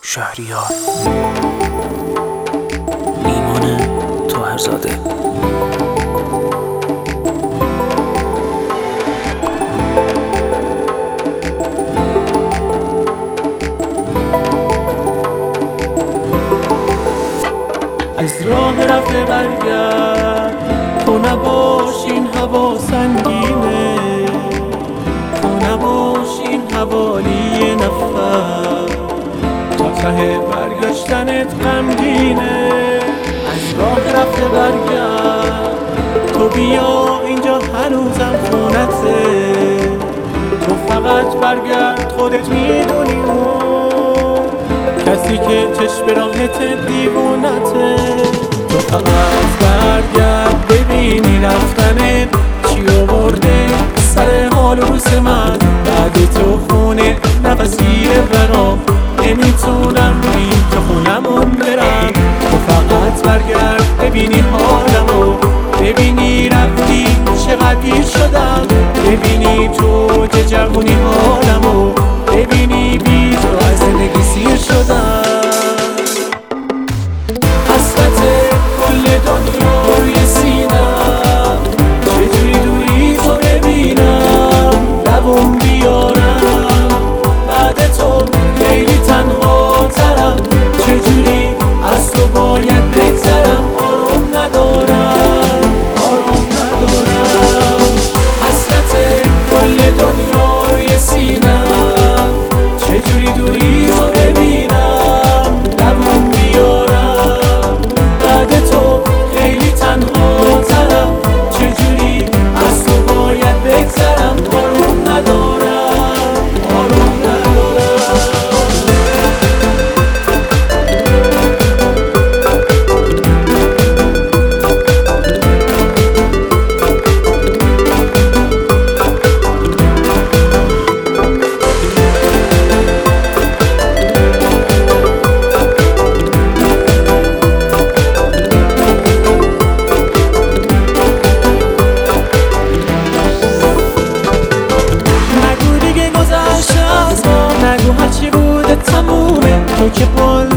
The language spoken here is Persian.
شهریار ایمان طاهرزاده. از راه رفته برگرد، تو نباش این هوا سنگینه، تو نباش این حوالی نفر، تا ته برگشتنت غمگینه. از راه رفته برگرد، تو بیا اینجا هنوزم خونته، تو فقط برگرد خودت میدونی اون کسی که چشم راهت دیوونته. تو فقط برگرد ببینی رفتنت چی آورده سر حال روز من. بعد تو خونه نفسیه برام، نمیتونم بی تو خونمون برم. تو فقط برگرد ببینی حالمو، ببینی رفتی چقدر دیر شدم، ببینی تو چه جوونی حالمو، ببینی بی تو از زندگی سیر شدم. حسرت کل دنیا روی سینم، چجوری دوری تو ببینم لبم بیارم. بعد تو خیلی تنها ترم، چجوری از تو باید بگذرم. آروم ندارم، آروم ندارم. حسرت کل دنیا روی سینم، چجوری دوری تو ببینم لبم بیارم. بعد تو خیلی تنها ترم، چجوری از تو باید بگذرم. آروم ندارم، آروم ندارم. نگو هرچی بوده تمومه، تو که